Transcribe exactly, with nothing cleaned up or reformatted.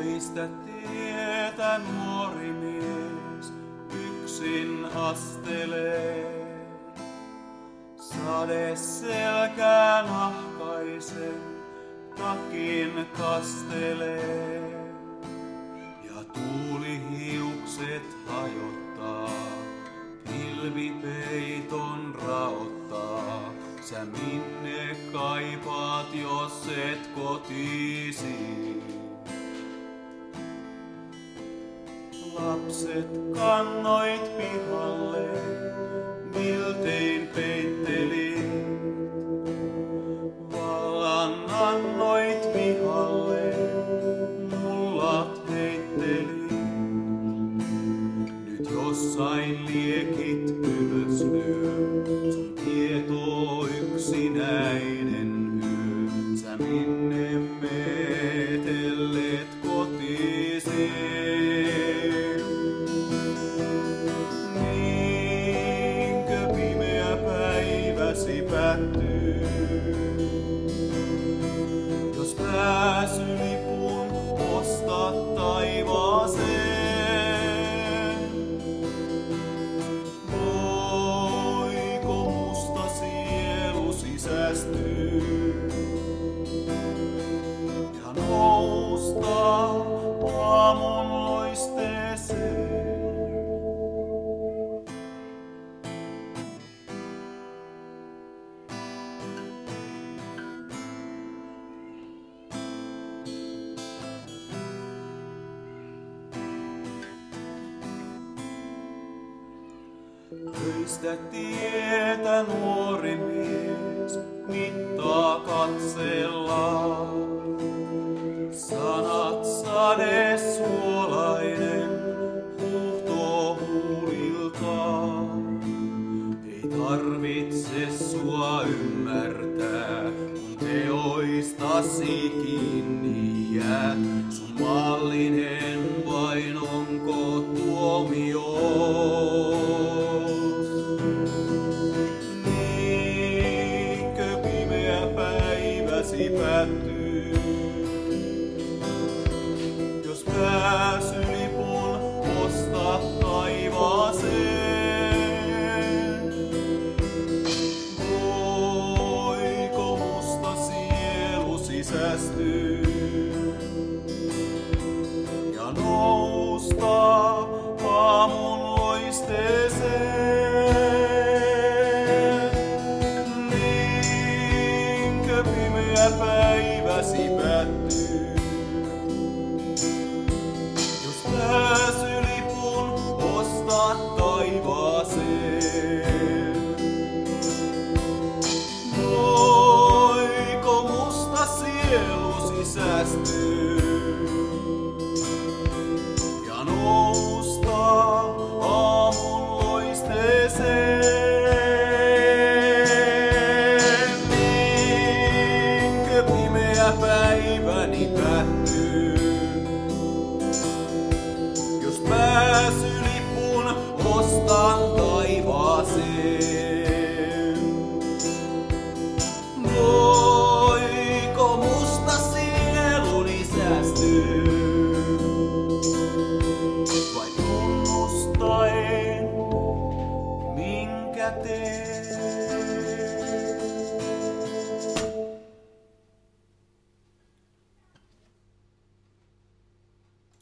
Öistä tietä nuori mies yksin astelee. Sade selkää nahkaisen takin kastelee. Ja tuuli hiukset hajottaa, pilvipeiton raottaa. Sä minne kaipaat, jos et kotiisi? Lapset kannoit pihalle, miltein peittelit. Vallan annoit vihalle, mullat heittelit. Nyt jossain liekit ylös lyö, sun tieto yksinäinen yö. Sä minne meetellet kotiisi? Niinkö pimeä päiväsi päättyy? Jos pääsylipun ostat taivaaseen, voiko musta sielu sisästyy ja nousta aamun loisteeseen? Öistä tietä nuori mies mittaa katsellaan. Sanat sade suolainen huuhtoo huuliltaan. Ei tarvitse sua ymmärtää, kun teoistasi kiinni jäät. Sun maallinen vain onko tuomio? Päättyy. Jos pääsylipun ostat taivaaseen, voiko musta sielu sisästyy ja nousta aamun loisteeseen? Päiväsi päättyy. Jos pääsylipun ostat taivaaseen, voiko musta sielu sisästyy ja nousta aamun loisteeseen? Päiväni päättyy. Jos pääsylipun ostan taivaaseen, voiko musta sieluni säästyy? Vai tunnustaen, minkä teen?